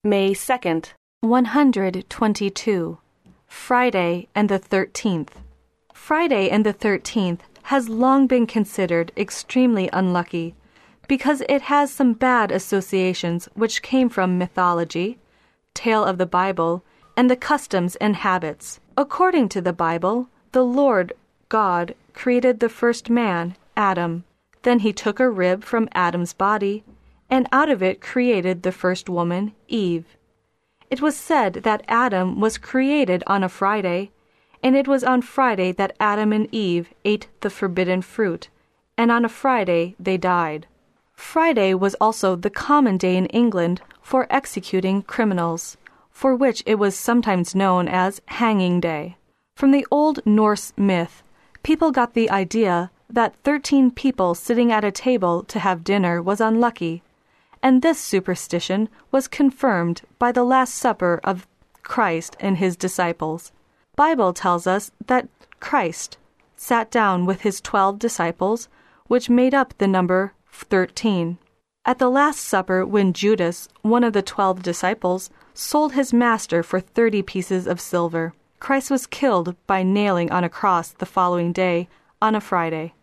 May 2nd. 122. Friday and the 13th. Friday and the 13th has long been considered extremely unlucky because it has some bad associations which came from mythology, tale of the Bible, and the customs and habits. According to the Bible, the Lord God created the first man, Adam. Then he took a rib from Adam's body, and out of it created the first woman, Eve. It was said that Adam was created on a Friday, and it was on Friday that Adam and Eve ate the forbidden fruit, and on a Friday they died. Friday was also the common day in England for executing criminals, for which it was sometimes known as Hanging Day. From the old Norse myth, people got the idea that 13 people sitting at a table to have dinner was unlucky, and this superstition was confirmed by the Last Supper of Christ and his disciples. Bible tells us that Christ sat down with his 12 disciples, which made up the number 13. At the Last Supper, when Judas, one of the 12 disciples, sold his master for 30 pieces of silver, Christ was killed by nailing on a cross the following day on a Friday.